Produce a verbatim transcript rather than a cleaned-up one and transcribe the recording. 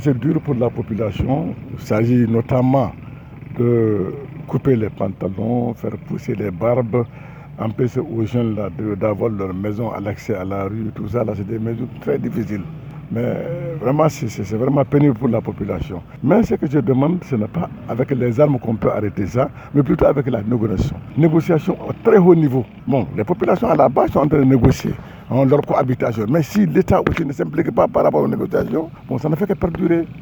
C'est dur pour la population. Il s'agit notamment de couper les pantalons, faire pousser les barbes, empêcher aux jeunes là, de, d'avoir leur maison à l'accès à la rue, tout ça, là, c'est des mesures très difficiles. Mais vraiment, c'est, c'est, c'est vraiment pénible pour la population. Mais ce que je demande, ce n'est pas avec les armes qu'on peut arrêter ça, mais plutôt avec la négociation. Négociation au très haut niveau. Bon, les populations à la base sont en train de négocier en leur cohabitation. Mais si l'État aussi ne s'implique pas par rapport aux négociations, bon, ça ne fait que perdurer.